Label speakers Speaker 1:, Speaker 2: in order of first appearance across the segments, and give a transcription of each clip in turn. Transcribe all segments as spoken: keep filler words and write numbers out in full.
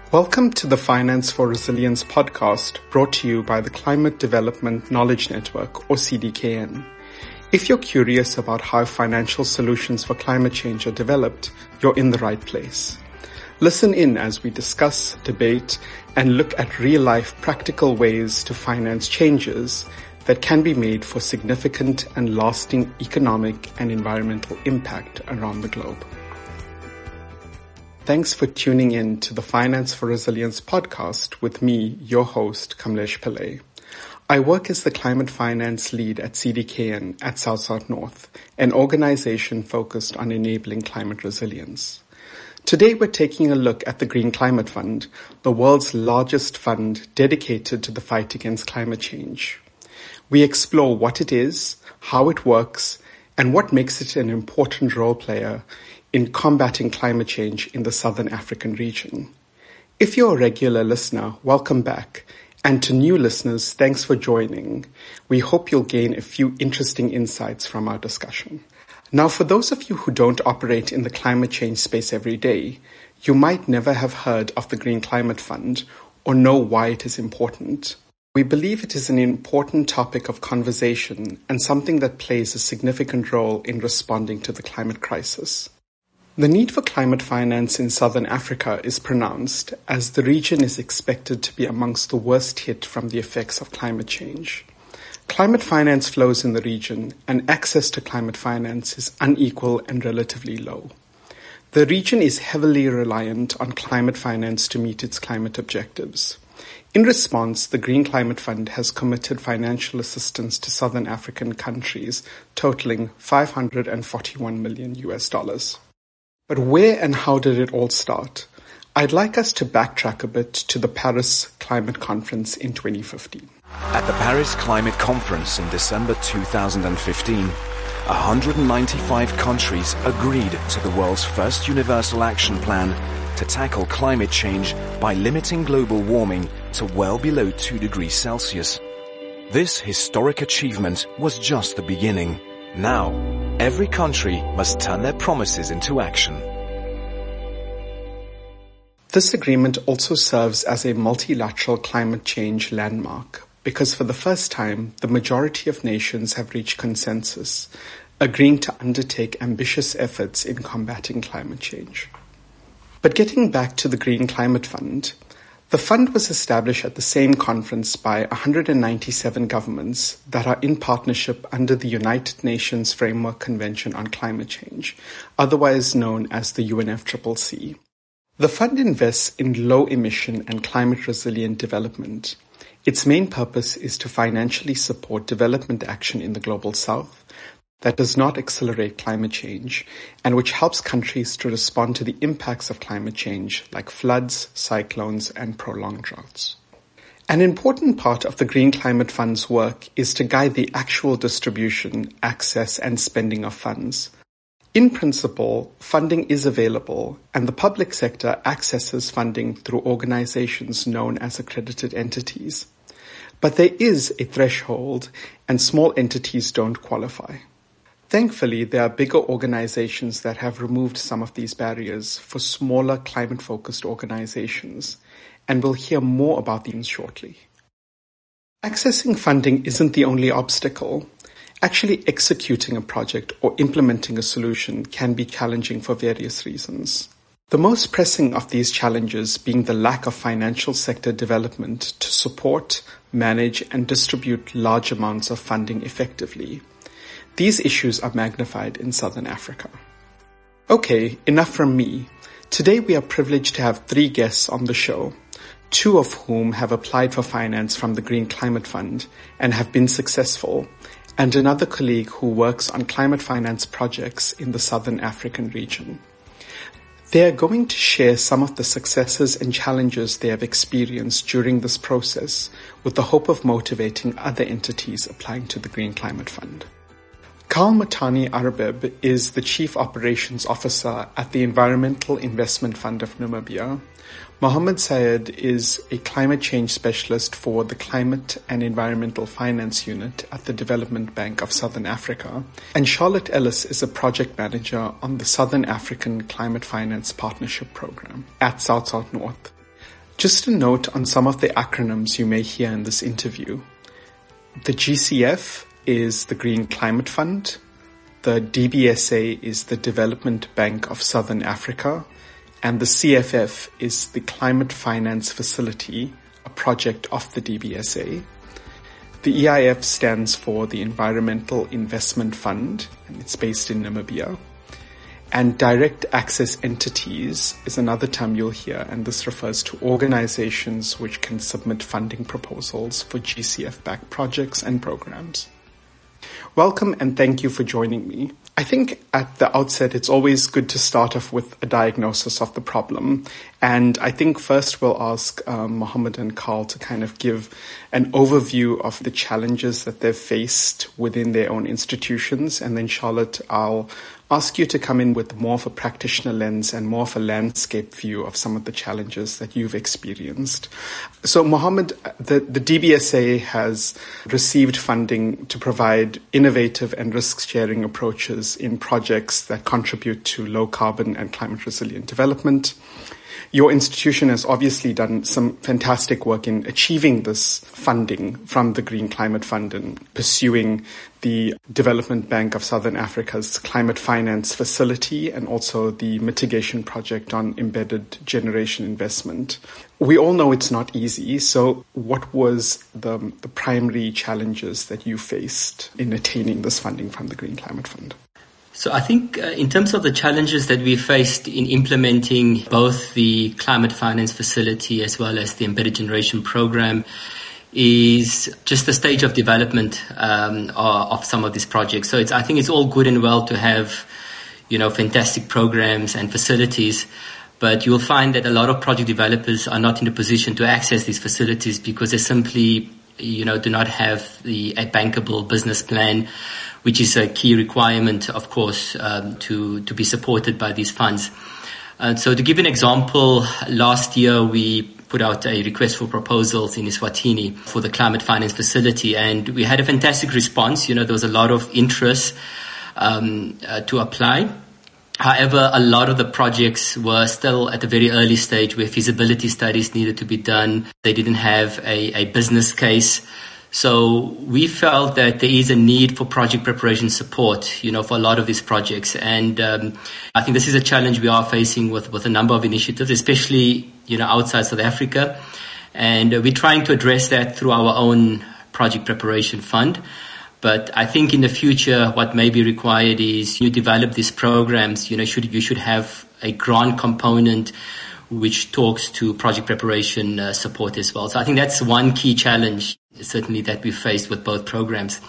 Speaker 1: Welcome to the Finance for Resilience podcast, brought to you by the Climate Development Knowledge Network, or C D K N. If you're curious about how financial solutions for climate change are developed, you're in the right place. Listen in as we discuss, debate, and look at real-life practical ways to finance changes that can be made for significant and lasting economic and environmental impact around the globe. Thanks for tuning in to the Finance for Resilience podcast with me, your host, Kamlesh Pillay. I work as the climate finance lead at C D K N at South South North, an organization focused on enabling climate resilience. Today we're taking a look at the Green Climate Fund, the world's largest fund dedicated to the fight against climate change. We explore what it is, how it works, and what makes it an important role player in combating climate change in the Southern African region. If you're a regular listener, welcome back. And to new listeners, thanks for joining. We hope you'll gain a few interesting insights from our discussion. Now, for those of you who don't operate in the climate change space every day, you might never have heard of the Green Climate Fund or know why it is important. We believe it is an important topic of conversation and something that plays a significant role in responding to the climate crisis. The need for climate finance in Southern Africa is pronounced, as the region is expected to be amongst the worst hit from the effects of climate change. Climate finance flows in the region, and access to climate finance is unequal and relatively low. The region is heavily reliant on climate finance to meet its climate objectives. In response, the Green Climate Fund has committed financial assistance to Southern African countries totaling five hundred forty-one million U S dollars. But where and how did it all start? I'd like us to backtrack a bit to the Paris Climate Conference in twenty fifteen.
Speaker 2: At the Paris Climate Conference in December two thousand fifteen, one hundred ninety-five countries agreed to the world's first universal action plan to tackle climate change by limiting global warming to well below two degrees Celsius. This historic achievement was just the beginning. Now, every country must turn their promises into action.
Speaker 1: This agreement also serves as a multilateral climate change landmark because for the first time, the majority of nations have reached consensus, agreeing to undertake ambitious efforts in combating climate change. But getting back to the Green Climate Fund, the fund was established at the same conference by one hundred ninety-seven governments that are in partnership under the United Nations Framework Convention on Climate Change, otherwise known as the U N F C C C. The fund invests in low-emission and climate-resilient development. Its main purpose is to financially support development action in the Global South that does not accelerate climate change and which helps countries to respond to the impacts of climate change like floods, cyclones, and prolonged droughts. An important part of the Green Climate Fund's work is to guide the actual distribution, access, and spending of funds. In principle, funding is available and the public sector accesses funding through organizations known as accredited entities. But there is a threshold and small entities don't qualify. Thankfully, there are bigger organizations that have removed some of these barriers for smaller climate-focused organizations, and we'll hear more about these shortly. Accessing funding isn't the only obstacle. Actually executing a project or implementing a solution can be challenging for various reasons. The most pressing of these challenges being the lack of financial sector development to support, manage, and distribute large amounts of funding effectively. These issues are magnified in Southern Africa. Okay, enough from me. Today we are privileged to have three guests on the show, two of whom have applied for finance from the Green Climate Fund and have been successful, and another colleague who works on climate finance projects in the Southern African region. They are going to share some of the successes and challenges they have experienced during this process with the hope of motivating other entities applying to the Green Climate Fund. Karl Matani Arbeb is the Chief Operations Officer at the Environmental Investment Fund of Namibia. Mohammed Syed is a climate change specialist for the Climate and Environmental Finance Unit at the Development Bank of Southern Africa. And Charlotte Ellis is a project manager on the Southern African Climate Finance Partnership Program at South South North. Just a note on some of the acronyms you may hear in this interview. The G C F is the Green Climate Fund. The D B S A is the Development Bank of Southern Africa. And the C F F is the Climate Finance Facility, a project of the D B S A. The E I F stands for the Environmental Investment Fund, and it's based in Namibia. And direct access entities is another term you'll hear, and this refers to organizations which can submit funding proposals for G C F-backed projects and programs. Welcome and thank you for joining me. I think at the outset it's always good to start off with a diagnosis of the problem. And I think first we'll ask um, Mohammed and Carl to kind of give an overview of the challenges that they've faced within their own institutions. And then Charlotte, I'll ask you to come in with more of a practitioner lens and more of a landscape view of some of the challenges that you've experienced. So Mohammed, the, the D B S A has received funding to provide innovative and risk-sharing approaches in projects that contribute to low carbon and climate resilient development. Your institution has obviously done some fantastic work in achieving this funding from the Green Climate Fund and pursuing the Development Bank of Southern Africa's Climate Finance Facility and also the mitigation project on embedded generation investment. We all know it's not easy. So what was the, the primary challenges that you faced in attaining this funding from the Green Climate Fund?
Speaker 3: So I think uh, in terms of the challenges that we faced in implementing both the Climate Finance Facility as well as the Embedded Generation Program is just the stage of development um, of some of these projects. So it's, I think it's all good and well to have, you know, fantastic programs and facilities, but you'll find that a lot of project developers are not in a position to access these facilities because they simply, you know, do not have the a bankable business plan, which is a key requirement, of course, um, to, to be supported by these funds. Uh, so to give an example, last year we put out a request for proposals in Eswatini for the Climate Finance Facility, and we had a fantastic response. You know, there was a lot of interest um, uh, to apply. However, a lot of the projects were still at a very early stage where feasibility studies needed to be done. They didn't have a, a business case. So we felt that there is a need for project preparation support, you know, for a lot of these projects. And um, I think this is a challenge we are facing with, with a number of initiatives, especially, you know, outside South Africa. And uh, we're trying to address that through our own project preparation fund. But I think in the future, what may be required is you develop these programs, you know, should, you should have a grant component which talks to project preparation uh, support as well. So I think that's one key challenge, certainly, that we faced with both programs.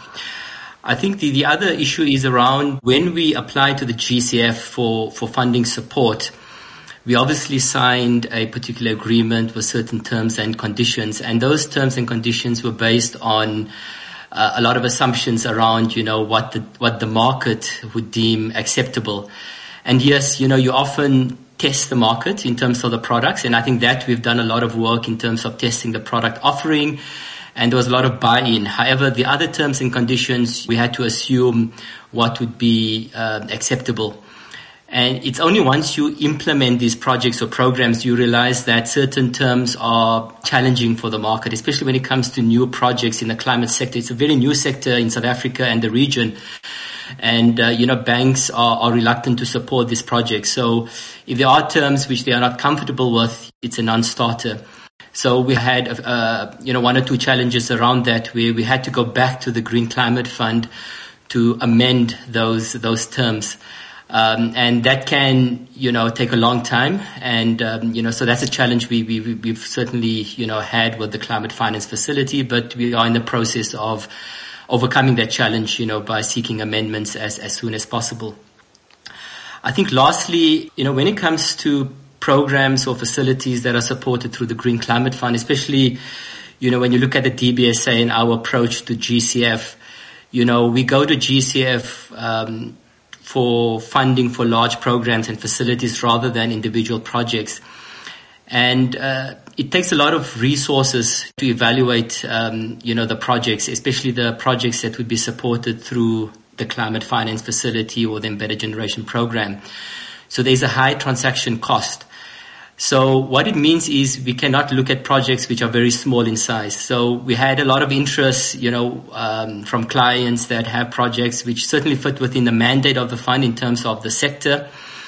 Speaker 3: I think the, the other issue is around when we apply to the G C F for, for funding support, we obviously signed a particular agreement with certain terms and conditions, and those terms and conditions were based on uh, a lot of assumptions around, you know, what the, what the market would deem acceptable. And yes, you know, you often test the market in terms of the products, and I think that we've done a lot of work in terms of testing the product offering, and there was a lot of buy-in. However, the other terms and conditions, we had to assume what would be uh, acceptable. And it's only once you implement these projects or programs you realize that certain terms are challenging for the market, especially when it comes to new projects in the climate sector. It's a very new sector in South Africa and the region. And, uh, you know, banks are, are reluctant to support this project. So if there are terms which they are not comfortable with, it's a non-starter. So we had, uh, you know, one or two challenges around that where we had to go back to the Green Climate Fund to amend those, those terms. Um, and that can, you know, take a long time. And, um, you know, so that's a challenge we, we, we've certainly, you know, had with the Climate Finance Facility, but we are in the process of overcoming that challenge, you know, by seeking amendments as, as soon as possible. I think lastly, you know, when it comes to programs or facilities that are supported through the Green Climate Fund, especially, you know, when you look at the D B S A and our approach to G C F, you know, we go to G C F, um, for funding for large programs and facilities rather than individual projects. And, uh, it takes a lot of resources to evaluate, um, you know, the projects, especially the projects that would be supported through the Climate Finance Facility or the Embedded Generation Program. So there's a high transaction cost. So what it means is we cannot look at projects which are very small in size. So we had a lot of interest, you know, um, from clients that have projects which certainly fit within the mandate of the fund in terms of the sector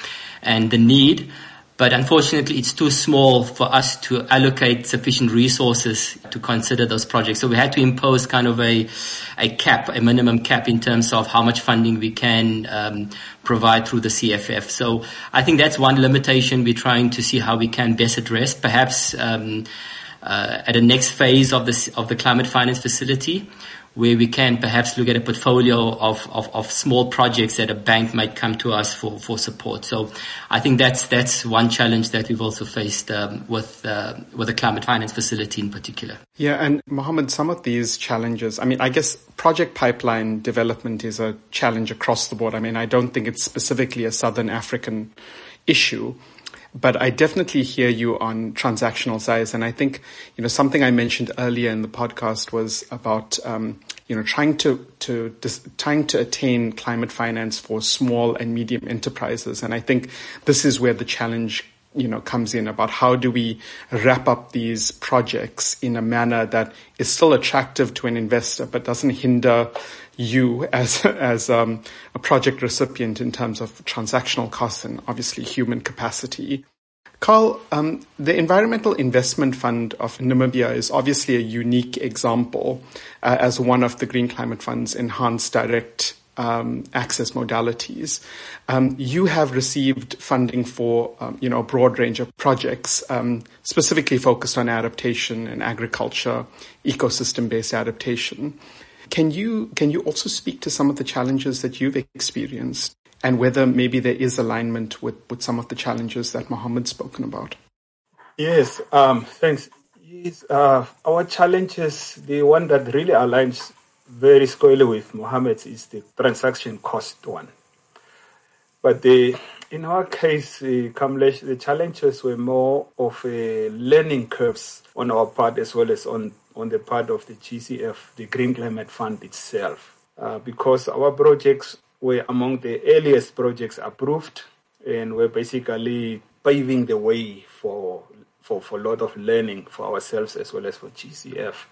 Speaker 3: and the need. But unfortunately, it's too small for us to allocate sufficient resources to consider those projects. So we had to impose kind of a, a cap, a minimum cap in terms of how much funding we can um, provide through the C F F. So I think that's one limitation we're trying to see how we can best address. Perhaps um, uh, at the next phase of this of the climate finance facility, where we can perhaps look at a portfolio of, of, of small projects that a bank might come to us for, for support. So I think that's that's one challenge that we've also faced um, with uh, with the climate finance facility in particular.
Speaker 1: Yeah, and Mohammed, some of these challenges, I mean, I guess project pipeline development is a challenge across the board. I mean, I don't think it's specifically a Southern African issue. But I definitely hear you on transactional size. And I think, you know, something I mentioned earlier in the podcast was about, um, you know, trying to, to, dis- trying to attain climate finance for small and medium enterprises. And I think this is where the challenge, you know, comes in about how do we wrap up these projects in a manner that is still attractive to an investor, but doesn't hinder you as as um, a project recipient in terms of transactional costs and obviously human capacity. Carl, um, the Environmental Investment Fund of Namibia is obviously a unique example uh, as one of the Green Climate Fund's enhanced direct um, access modalities. Um, you have received funding for um, you know a broad range of projects, um, specifically focused on adaptation and agriculture, ecosystem-based adaptation. Can you can you also speak to some of the challenges that you've experienced and whether maybe there is alignment with, with some of the challenges that Mohammed's spoken about?
Speaker 4: Yes, um, thanks. Yes, uh, our challenges, the one that really aligns very squarely with Mohammed's is the transaction cost one. But the in our case, uh, Kamlesh, the challenges were more of a learning curves on our part as well as on on the part of the G C F, the Green Climate Fund itself, uh, because our projects were among the earliest projects approved and were basically paving the way for, for, for a lot of learning for ourselves as well as for G C F.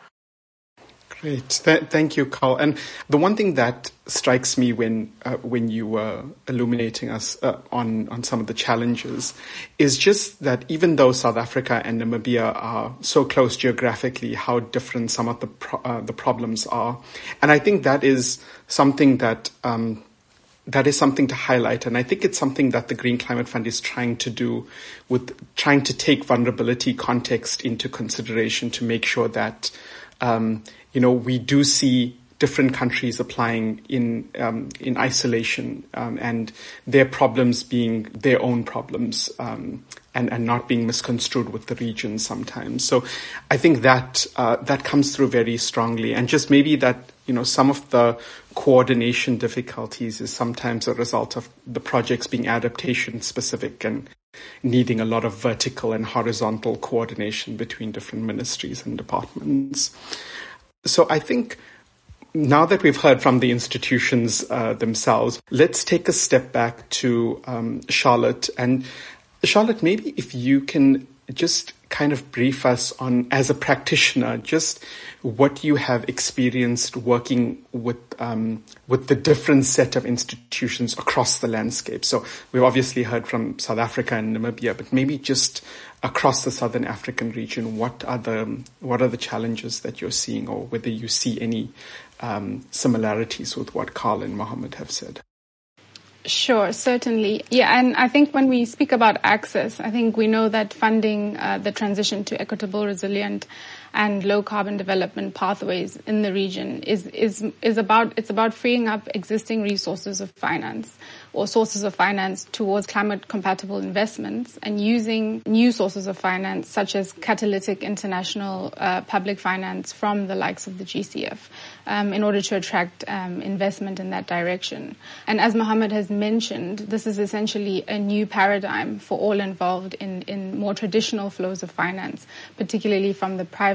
Speaker 1: Great. Th- thank you, Carl. And the one thing that strikes me when uh, when you were illuminating us uh, on, on some of the challenges is just that even though South Africa and Namibia are so close geographically, how different some of the pro- uh, the problems are. And I think that is something that um, that is something to highlight. And I think it's something that the Green Climate Fund is trying to do with trying to take vulnerability context into consideration to make sure that um, you know, we do see different countries applying in um, in isolation um, and their problems being their own problems um, and, and not being misconstrued with the region sometimes. So I think that uh, that comes through very strongly. And just maybe that, you know, some of the coordination difficulties is sometimes a result of the projects being adaptation specific and needing a lot of vertical and horizontal coordination between different ministries and departments. So I think now that we've heard from the institutions uh, themselves, let's take a step back to um, Charlotte. And Charlotte, maybe if you can just kind of brief us on, as a practitioner, just what you have experienced working with um, with the different set of institutions across the landscape. So we've obviously heard from South Africa and Namibia, but maybe just across the Southern African region, what are the what are the challenges that you're seeing, or whether you see any um, similarities with what Carl and Mohammed have said?
Speaker 5: Sure, certainly. Yeah, and I think when we speak about access, I think we know that funding uh, the transition to equitable, resilient, and low carbon development pathways in the region is is is about it's about freeing up existing resources of finance or sources of finance towards climate compatible investments and using new sources of finance such as catalytic international uh, public finance from the likes of the G C F um, in order to attract um, investment in that direction. And as Mohammed has mentioned, this is essentially a new paradigm for all involved in, in more traditional flows of finance, particularly from the private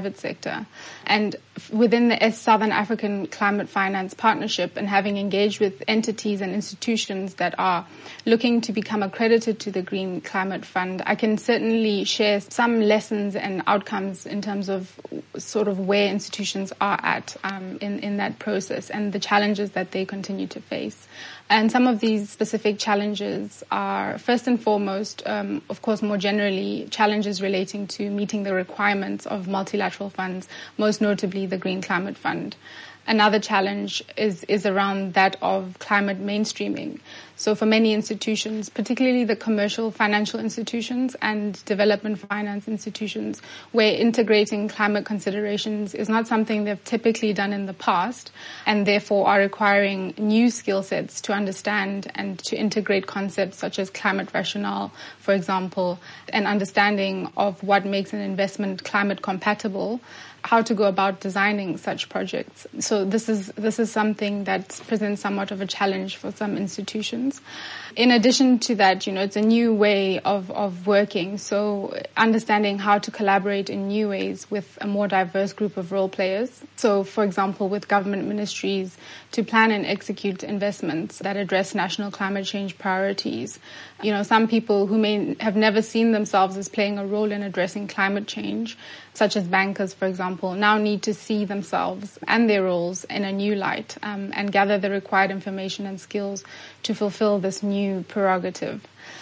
Speaker 5: private sector. And within the Southern African Climate Finance Partnership, and having engaged with entities and institutions that are looking to become accredited to the Green Climate Fund, I can certainly share some lessons and outcomes in terms of sort of where institutions are at um, in, in that process and the challenges that they continue to face. And some of these specific challenges are, first and foremost, um, of course, more generally, challenges relating to meeting the requirements of multilateral funds, most notably the Green Climate Fund. Another challenge is, is around that of climate mainstreaming. So for many institutions, particularly the commercial financial institutions and development finance institutions, where integrating climate considerations is not something they've typically done in the past, and therefore are requiring new skill sets to understand and to integrate concepts such as climate rationale, for example, and understanding of what makes an investment climate compatible, how to go about designing such projects. So this is this is something that presents somewhat of a challenge for some institutions. In addition to that, you know, it's a new way of, of working. So understanding how to collaborate in new ways with a more diverse group of role players. So, for example, with government ministries to plan and execute investments that address national climate change priorities. You know, some people who may have never seen themselves as playing a role in addressing climate change, such as bankers, for example, now need to see themselves and their roles in a new light um, and gather the required information and skills to fulfill this new prerogative.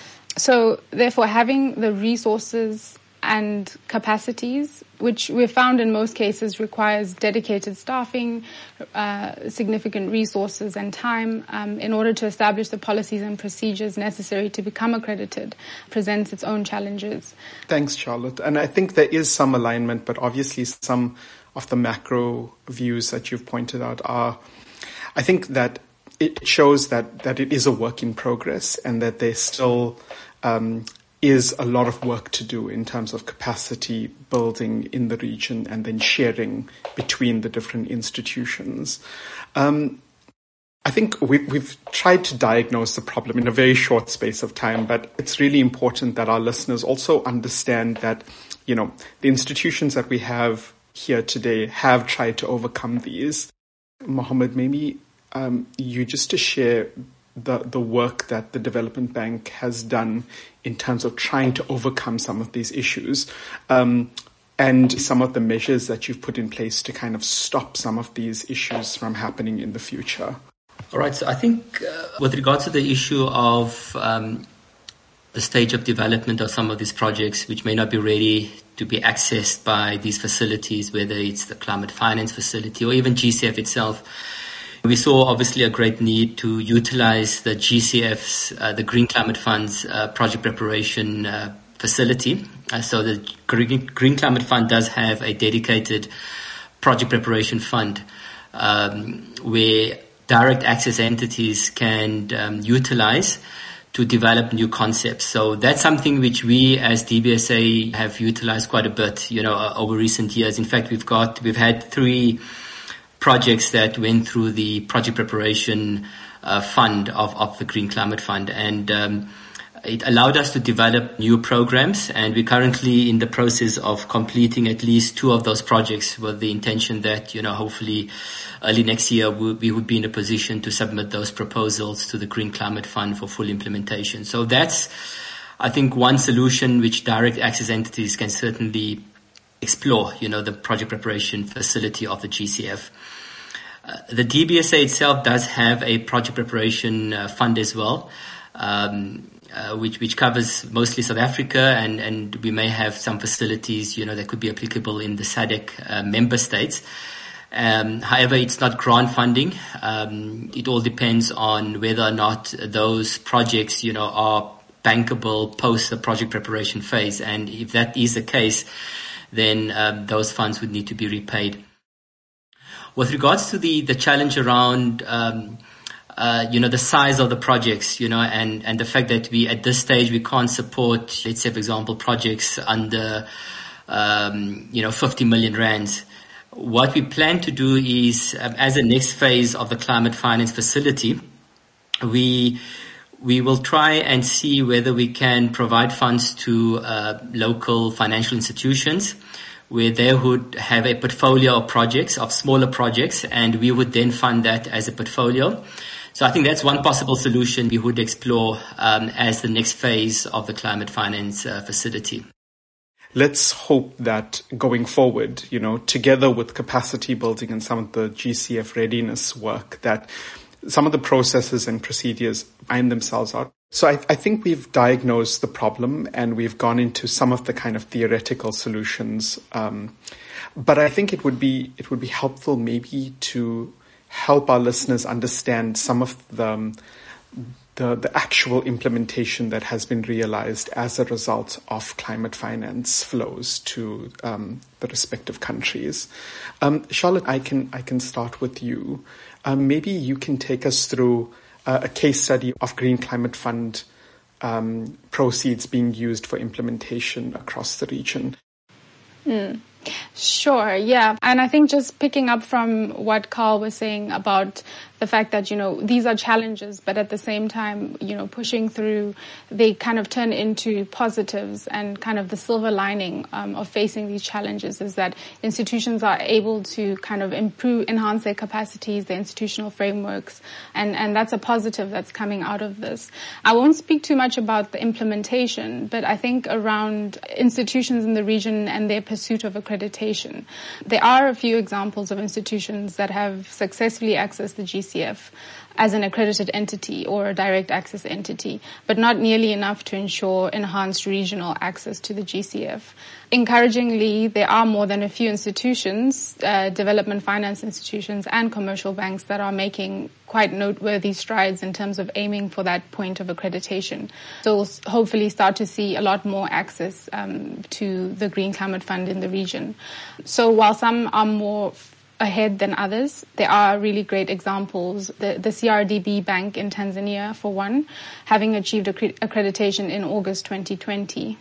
Speaker 5: So, therefore, having the resources and capacities, which we've found in most cases requires dedicated staffing, uh, significant resources and time um, in order to establish the policies and procedures necessary to become accredited, presents its own challenges.
Speaker 1: Thanks, Charlotte. And I think there is some alignment, but obviously some of the macro views that you've pointed out are, I think that it shows that, that it is a work in progress and that there's still um, is a lot of work to do in terms of capacity building in the region and then sharing between the different institutions. Um, I think we, we've tried to diagnose the problem in a very short space of time, but it's really important that our listeners also understand that, you know, the institutions that we have here today have tried to overcome these. Mohammed, maybe um, you just to share the, the work that the Development Bank has done in terms of trying to overcome some of these issues, um, and some of the measures that you've put in place to kind of stop some of these issues from happening in the future.
Speaker 3: All right. So I think uh, with regard to the issue of um, the stage of development of some of these projects, which may not be ready to be accessed by these facilities, whether it's the Climate Finance Facility or even G C F itself, we saw obviously a great need to utilize the G C F's, uh, the Green Climate Fund's uh, project preparation uh, facility. Uh, so the Green, Green Climate Fund does have a dedicated project preparation fund um, where direct access entities can um, utilize to develop new concepts. So that's something which we as D B S A have utilized quite a bit, you know, uh, over recent years. In fact, we've got, we've had three projects that went through the project preparation uh, fund of, of the Green Climate Fund. And um, it allowed us to develop new programs. And we're currently in the process of completing at least two of those projects with the intention that, you know, hopefully early next year we, we would be in a position to submit those proposals to the Green Climate Fund for full implementation. So that's, I think, one solution which direct access entities can certainly explore, you know, the project preparation facility of the G C F. Uh, the D B S A itself does have a project preparation uh, fund as well, um, uh, which which covers mostly South Africa, and, and we may have some facilities, you know, that could be applicable in the S A D C uh, member states. Um, however, it's not grant funding. Um, it all depends on whether or not those projects, you know, are bankable post the project preparation phase. And if that is the case, then um, those funds would need to be repaid. With regards to the, the challenge around, um, uh, you know, the size of the projects, you know, and, and the fact that we, at this stage, we can't support, let's say, for example, projects under, um, you know, fifty million rands. What we plan to do is, um, as a next phase of the Climate Finance Facility, we we will try and see whether we can provide funds to uh, local financial institutions where they would have a portfolio of projects, of smaller projects, and we would then fund that as a portfolio. So I think that's one possible solution we would explore um, as the next phase of the climate finance uh, facility.
Speaker 1: Let's hope that going forward, you know, together with capacity building and some of the G C F readiness work, that some of the processes and procedures iron themselves out. So I, I think we've diagnosed the problem and we've gone into some of the kind of theoretical solutions. Um, but I think it would be it would be helpful maybe to help our listeners understand some of the um, The, the actual implementation that has been realized as a result of climate finance flows to um, the respective countries. Um, Charlotte, I can I can start with you. Um, maybe you can take us through uh, a case study of Green Climate Fund um, proceeds being used for implementation across the region.
Speaker 5: Mm. Sure, yeah. And I think just picking up from what Carl was saying about the fact that, you know, these are challenges, but at the same time, you know, pushing through, they kind of turn into positives, and kind of the silver lining um, of facing these challenges is that institutions are able to kind of improve, enhance their capacities, their institutional frameworks, and, and that's a positive that's coming out of this. I won't speak too much about the implementation, but I think around institutions in the region and their pursuit of accreditation, there are a few examples of institutions that have successfully accessed the G C F as an accredited entity or a direct access entity, but not nearly enough to ensure enhanced regional access to the G C F. Encouragingly, there are more than a few institutions, uh, development finance institutions and commercial banks that are making quite noteworthy strides in terms of aiming for that point of accreditation. So we'll hopefully start to see a lot more access um, to the Green Climate Fund in the region. So while some are more ahead than others, there are really great examples. The, the C R D B Bank in Tanzania, for one, having achieved accre- accreditation in August twenty twenty.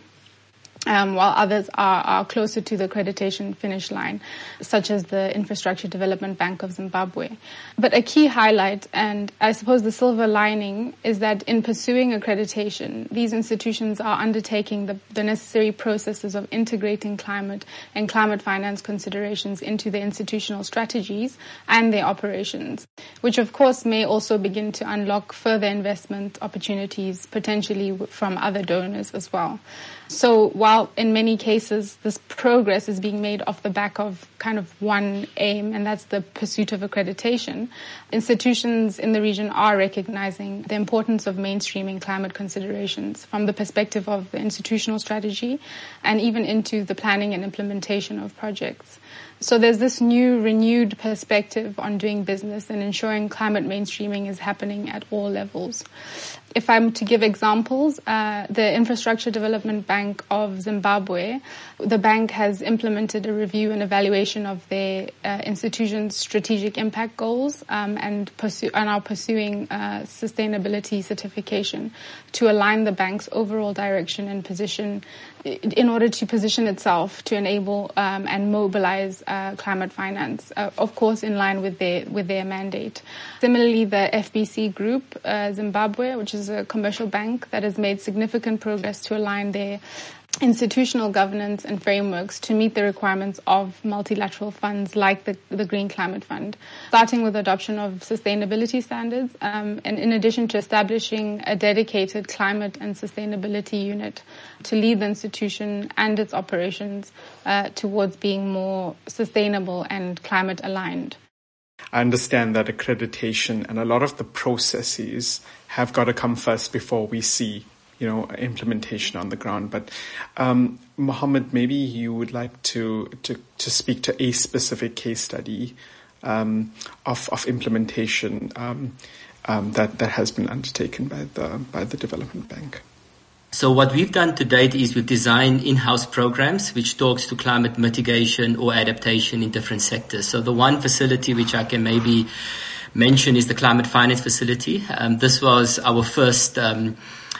Speaker 5: Um, while others are, are closer to the accreditation finish line, such as the Infrastructure Development Bank of Zimbabwe. But a key highlight, and I suppose the silver lining, is that in pursuing accreditation, these institutions are undertaking the, the necessary processes of integrating climate and climate finance considerations into their institutional strategies and their operations, which of course may also begin to unlock further investment opportunities, potentially from other donors as well. So while in many cases this progress is being made off the back of kind of one aim, and that's the pursuit of accreditation, institutions in the region are recognizing the importance of mainstreaming climate considerations from the perspective of the institutional strategy and even into the planning and implementation of projects. So there's this new, renewed perspective on doing business and ensuring climate mainstreaming is happening at all levels. If I'm to give examples, uh, the Infrastructure Development Bank of Zimbabwe, the bank has implemented a review and evaluation of their uh, institution's strategic impact goals um, and, pursue, and are pursuing uh, sustainability certification to align the bank's overall direction and position in order to position itself to enable um, and mobilize uh, climate finance, uh, of course, in line with their with their mandate. Similarly, the F B C Group uh, Zimbabwe, which is a commercial bank that has made significant progress to align their institutional governance and frameworks to meet the requirements of multilateral funds like the, the Green Climate Fund, starting with adoption of sustainability standards, um, and in addition to establishing a dedicated climate and sustainability unit to lead the institution and its operations uh, towards being more sustainable and climate aligned.
Speaker 1: I understand that accreditation and a lot of the processes have got to come first before we see, you know, implementation on the ground. But um, Mohammed, maybe you would like to, to, to speak to a specific case study um, of, of implementation um, um, that, that has been undertaken by the by the Development Bank.
Speaker 3: So what we've done to date is we've designed in-house programs which talks to climate mitigation or adaptation in different sectors. So the one facility which I can maybe mention is the Climate Finance Facility. Um, this was our first um,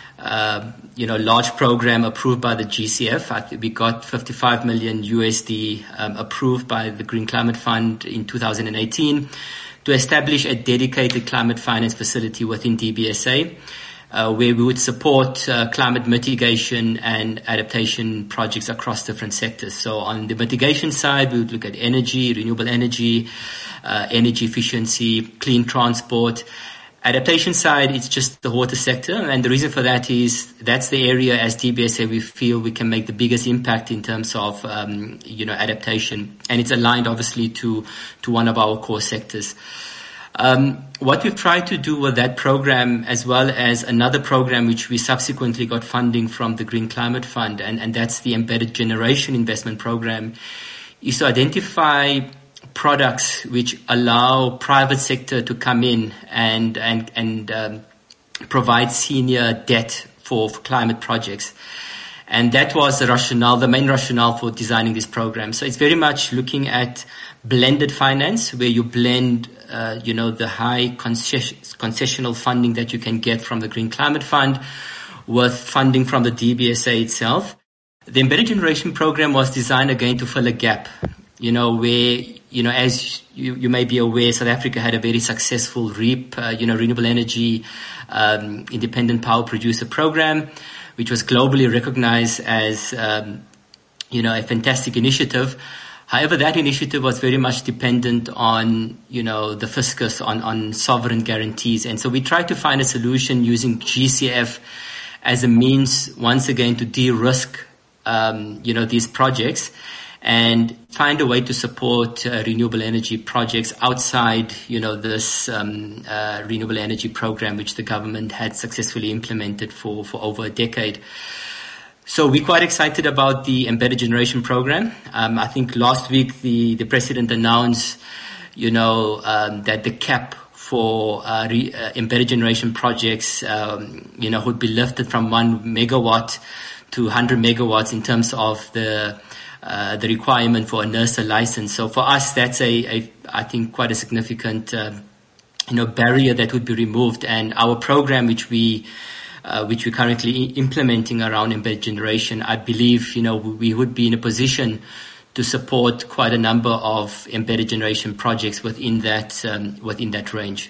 Speaker 3: uh, you know, large program approved by the G C F. I think we got fifty-five million U S D um, approved by the Green Climate Fund in two thousand eighteen to establish a dedicated climate finance facility within D B S A. uh, where we would support uh, climate mitigation and adaptation projects across different sectors. So on the mitigation side, we would look at energy, renewable energy, uh, energy efficiency, clean transport. Adaptation side, it's just the water sector, and the reason for that is that's the area as D B S A we feel we can make the biggest impact in terms of um, you know adaptation, and it's aligned obviously to to one of our core sectors. Um, what we've tried to do with that program, as well as another program which we subsequently got funding from the Green Climate Fund, and, and that's the Embedded Generation Investment Program, is to identify products which allow private sector to come in and and and um, provide senior debt for, for climate projects. And that was the rationale, the main rationale for designing this program. So it's very much looking at blended finance, where you blend, uh, you know, the high concession, concessional funding that you can get from the Green Climate Fund with funding from the D B S A itself. The Embedded Generation Program was designed again to fill a gap, you know, where, you know, as you, you may be aware, South Africa had a very successful REAP, uh, you know, renewable energy, um, independent power producer program, which was globally recognized as, um, you know, a fantastic initiative. However, that initiative was very much dependent on, you know, the fiscus, on, on sovereign guarantees. And so we tried to find a solution using G C F as a means, once again, to de-risk, um, you know, these projects, and find a way to support uh, renewable energy projects outside, you know, this um, uh, renewable energy program, which the government had successfully implemented for, for over a decade. So we're quite excited about the Embedded Generation Program. Um, I think last week the, the president announced, you know, um, that the cap for uh, re, uh, embedded generation projects, um, you know, would be lifted from one megawatt to one hundred megawatts in terms of the Uh, the requirement for a NERSA license. So for us, that's a, a I think, quite a significant, uh, you know, barrier that would be removed. And our program, which we, uh, which we're currently implementing around embedded generation, I believe, you know, we would be in a position to support quite a number of embedded generation projects within that, um, within that range.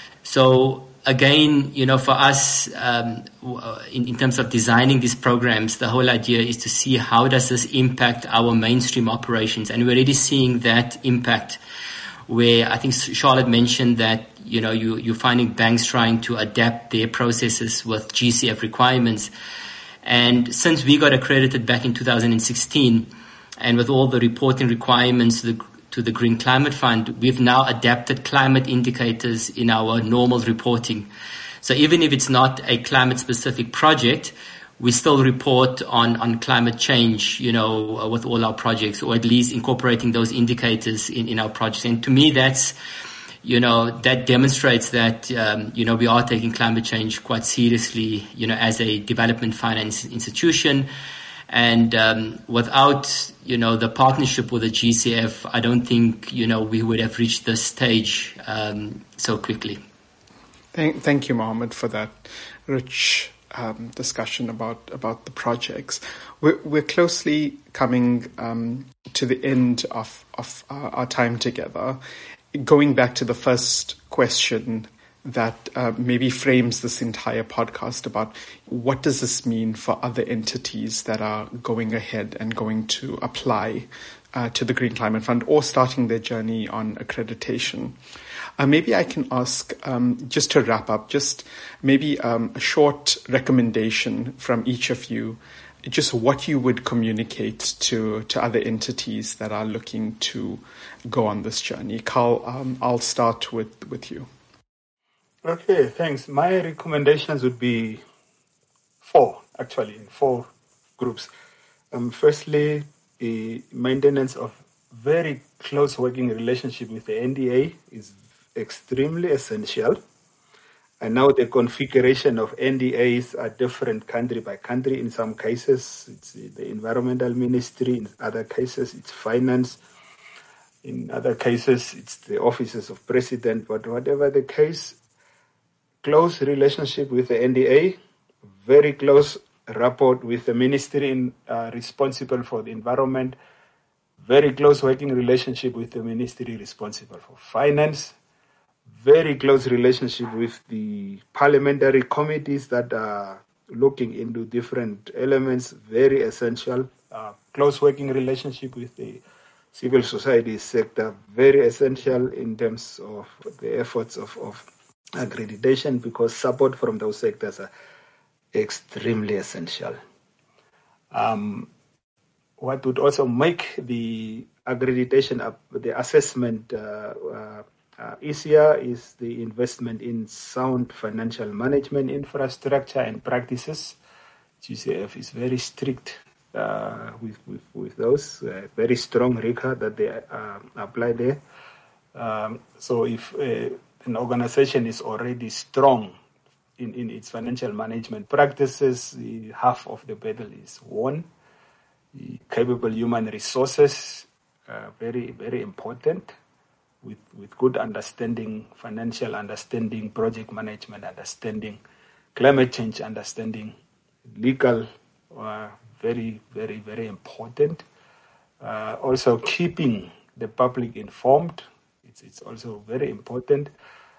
Speaker 3: So again, you know, for us, um, in, in terms of designing these programs, the whole idea is to see how does this impact our mainstream operations. And we're already seeing that impact, where I think Charlotte mentioned that, you know, you, you're finding banks trying to adapt their processes with G C F requirements. And since we got accredited back in two thousand sixteen, and with all the reporting requirements, the to the Green Climate Fund, we've now adapted climate indicators in our normal reporting. So even if it's not a climate-specific project, we still report on, on climate change, you know, with all our projects, or at least incorporating those indicators in, in our projects. And to me, that's, you know, that demonstrates that, um, you know, we are taking climate change quite seriously, you know, as a development finance institution. And um, without, you know, the partnership with the G C F, I don't think, you know, we would have reached this stage um, so quickly.
Speaker 1: Thank, thank you, Mohammed, for that rich um, discussion about, about the projects. We're, we're closely coming um, to the end of, of our, our time together. Going back to the first question that uh, maybe frames this entire podcast about what does this mean for other entities that are going ahead and going to apply uh, to the Green Climate Fund or starting their journey on accreditation. Uh, maybe I can ask, um, just to wrap up, just maybe um, a short recommendation from each of you, just what you would communicate to, to other entities that are looking to go on this journey. Carl, um, I'll start with, with you.
Speaker 4: Okay, thanks. My recommendations would be four, actually, in four groups. Um, firstly, the maintenance of very close working relationship with the N D A is extremely essential. And now the configuration of N D As are different country by country. In some cases, it's the environmental ministry. In other cases, it's finance. In other cases, it's the offices of president. But whatever the case, close relationship with the N D A, very close rapport with the ministry in, uh, responsible for the environment, very close working relationship with the ministry responsible for finance, very close relationship with the parliamentary committees that are looking into different elements, very essential. Uh, close working relationship with the civil society sector, very essential in terms of the efforts of, of accreditation, because support from those sectors are extremely essential. Um, what would also make the accreditation, uh, the assessment uh, uh, uh, easier is the investment in sound financial management infrastructure and practices. G C F is very strict uh, with, with, with those, uh, very strong record that they uh, apply there. Um, so if uh, an organization is already strong in, in its financial management practices, the half of the battle is won. The capable human resources, uh, very, very important, with, with good understanding, financial understanding, project management understanding, climate change understanding, legal, uh, very, very, very important. Uh, also keeping the public informed, it's, it's also very important.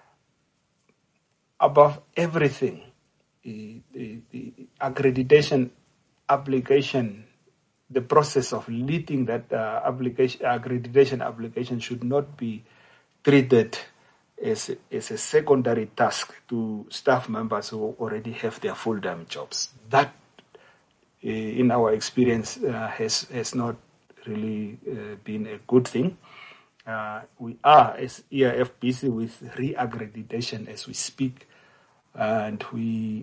Speaker 4: Above everything, the, the, the accreditation application, the process of leading that uh, application, accreditation application should not be treated as a, as a secondary task to staff members who already have their full-time jobs. That, uh, in our experience, uh, has has not really uh, been a good thing. Uh, we are, as E I F, busy with re-accreditation as we speak, and we,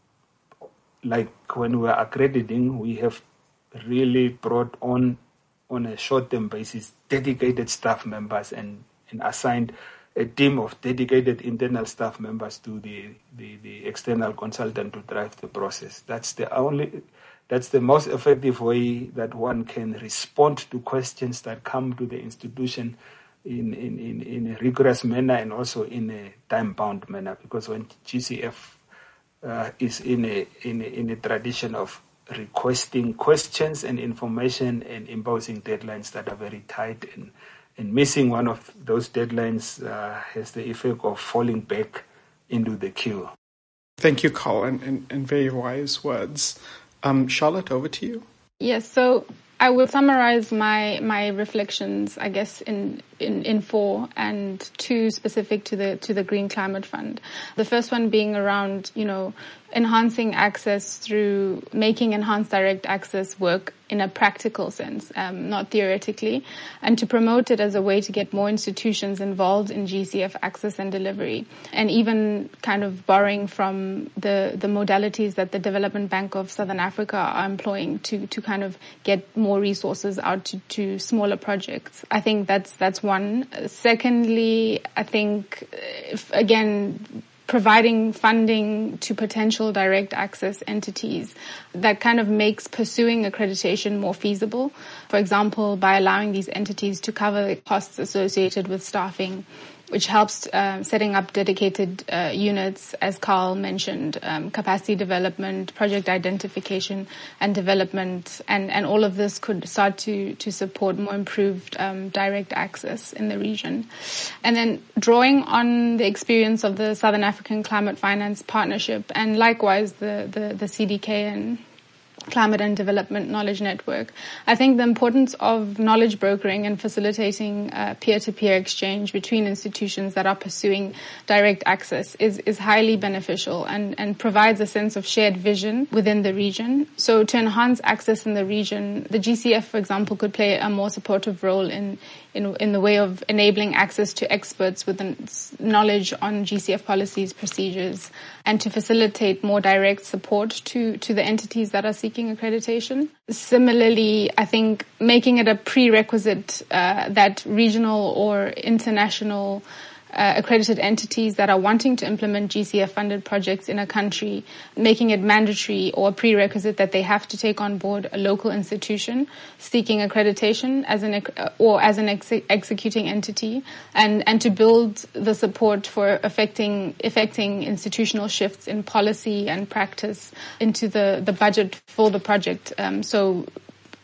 Speaker 4: like when we are accrediting, we have really brought on, on a short-term basis, dedicated staff members and, and assigned a team of dedicated internal staff members to the, the, the external consultant to drive the process. That's the only, that's the most effective way that one can respond to questions that come to the institution in, in, in, in a rigorous manner and also in a time-bound manner. Because when G C F uh, is in a, in a in a tradition of requesting questions and information and imposing deadlines that are very tight, and, and missing one of those deadlines uh, has the effect of falling back into the queue.
Speaker 1: Thank you, Carl, and, and, and very wise words. Um, Charlotte, over to you.
Speaker 5: Yes, so I will summarize my my reflections, I guess, in, in, in four, and two specific to the to the Green Climate Fund. The first one being around, you know, enhancing access through making enhanced direct access work in a practical sense, um, not theoretically, and to promote it as a way to get more institutions involved in G C F access and delivery, and even kind of borrowing from the, the modalities that the Development Bank of Southern Africa are employing to, to kind of get more resources out to, to smaller projects. I think that's, that's one. Secondly, I think, if, again, providing funding to potential direct access entities that kind of makes pursuing accreditation more feasible. For example, by allowing these entities to cover the costs associated with staffing, which helps uh, setting up dedicated uh, units, as Carl mentioned, um, capacity development, project identification and development, and, and all of this could start to, to support more improved um, direct access in the region. And then drawing on the experience of the Southern African Climate Finance Partnership, and likewise the, the, the C D K N Climate and Development Knowledge Network. I think the importance of knowledge brokering and facilitating uh, peer-to-peer exchange between institutions that are pursuing direct access is, is highly beneficial and, and provides a sense of shared vision within the region. So to enhance access in the region, the G C F, for example, could play a more supportive role in in, in the way of enabling access to experts with knowledge on G C F policies, procedures, and to facilitate more direct support to, to the entities that are seeking accreditation. Similarly, I think making it a prerequisite uh, that regional or international Uh, accredited entities that are wanting to implement G C F-funded projects in a country, making it mandatory or a prerequisite that they have to take on board a local institution seeking accreditation as an or as an ex- executing entity, and, and to build the support for affecting affecting institutional shifts in policy and practice into the, the budget for the project. Um, so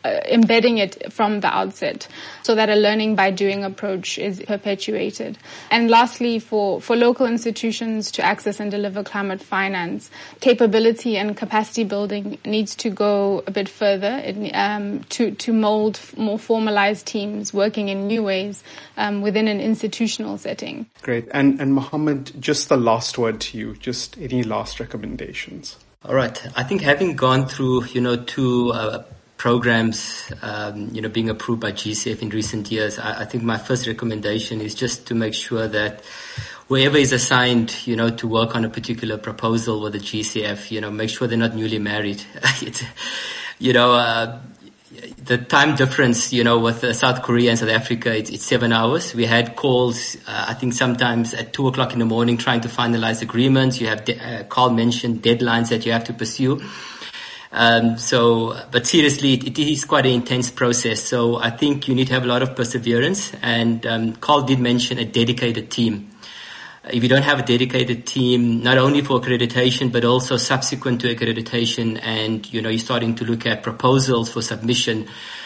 Speaker 5: uh, embedding it from the outset so that a learning by doing approach is perpetuated. And lastly, for, for local institutions to access and deliver climate finance, capability and capacity building needs to go a bit further it, um, to, to mold more formalized teams working in new ways um, within an institutional setting.
Speaker 1: Great. And, and Mohammed, just the last word to you, just any last recommendations?
Speaker 3: All right. I think having gone through, you know, two uh, programs, um, you know, being approved by G C F in recent years, I, I think my first recommendation is just to make sure that whoever is assigned, you know, to work on a particular proposal with the G C F, you know, make sure they're not newly married. it's, you know, uh, the time difference, you know, with uh, South Korea and South Africa, it's, it's seven hours. We had calls, uh, I think sometimes at two o'clock in the morning trying to finalize agreements. You have, de- uh, Carl mentioned deadlines that you have to pursue. Um, so, but seriously, it, it is quite an intense process. So I think you need to have a lot of perseverance. And, um, Carl did mention a dedicated team. If you don't have a dedicated team, not only for accreditation, but also subsequent to accreditation, and, you know, you're starting to look at proposals for submission,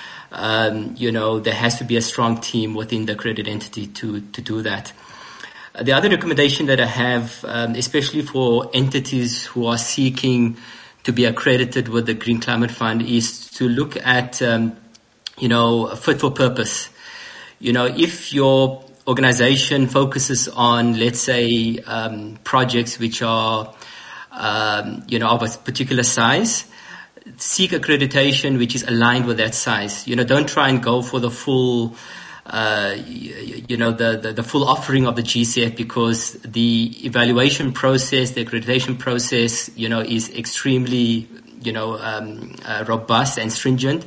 Speaker 3: um, you know, there has to be a strong team within the accredited entity to, to do that. Uh, the other recommendation that I have, um, especially for entities who are seeking to be accredited with the Green Climate Fund, is to look at, um, you know, fit for purpose. You know, if your organization focuses on, let's say, um, projects which are, um, you know, of a particular size, seek accreditation which is aligned with that size. You know, don't try and go for the full, uh, you, you know, the, the, the full offering of the G C F, because the evaluation process, the accreditation process, you know, is extremely, you know, um, uh, robust and stringent.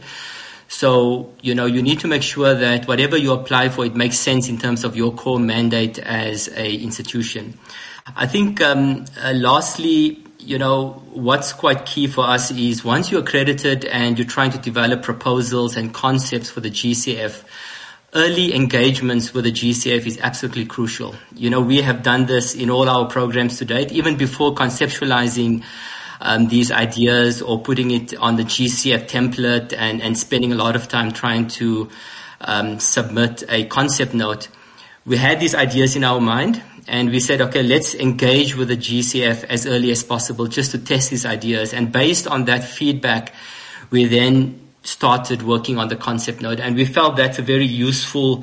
Speaker 3: So, you know, you need to make sure that whatever you apply for, it makes sense in terms of your core mandate as a institution. I think, um, uh, lastly, you know, what's quite key for us is once you're accredited and you're trying to develop proposals and concepts for the G C F, early engagements with the G C F is absolutely crucial. You know, we have done this in all our programs to date, even before conceptualizing Um, these ideas or putting it on the G C F template and, and spending a lot of time trying to um, submit a concept note. We had these ideas in our mind and we said, okay, let's engage with the G C F as early as possible just to test these ideas. And based on that feedback, we then started working on the concept note. And we felt that's a very useful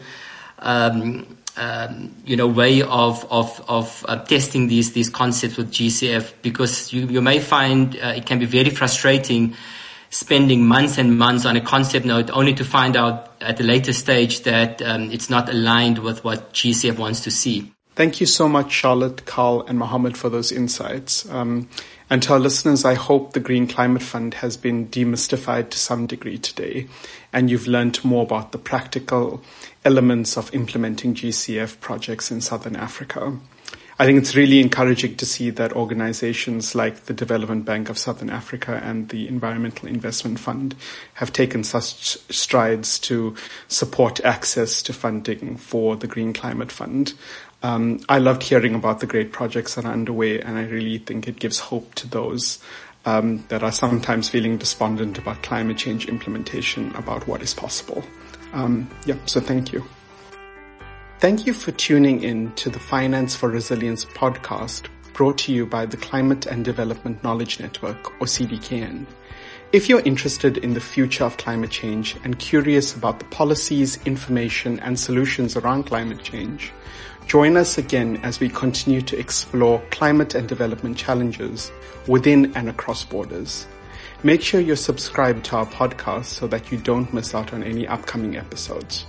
Speaker 3: um Um, you know, way of, of, of uh, testing these, these concepts with G C F, because you, you may find uh, it can be very frustrating spending months and months on a concept note only to find out at a later stage that um, it's not aligned with what G C F wants to see.
Speaker 1: Thank you so much, Charlotte, Carl, and Mohammed, for those insights. Um, and to our listeners, I hope the Green Climate Fund has been demystified to some degree today, and you've learned more about the practical elements of implementing G C F projects in Southern Africa. I think it's really encouraging to see that organizations like the Development Bank of Southern Africa and the Environmental Investment Fund have taken such strides to support access to funding for the Green Climate Fund. Um, I loved hearing about the great projects that are underway, and I really think it gives hope to those um, that are sometimes feeling despondent about climate change implementation, about what is possible. Um, yeah, so thank you. Thank you for tuning in to the Finance for Resilience podcast, brought to you by the Climate and Development Knowledge Network, or C D K N. If you're interested in the future of climate change and curious about the policies, information, and solutions around climate change, join us again as we continue to explore climate and development challenges within and across borders. Make sure you're subscribed to our podcast so that you don't miss out on any upcoming episodes.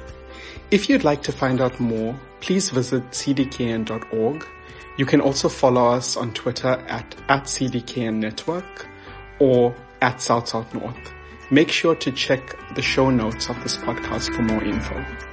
Speaker 1: If you'd like to find out more, please visit c d k n dot org. You can also follow us on Twitter at, at C D K N Network or at South South North. Make sure to check the show notes of this podcast for more info.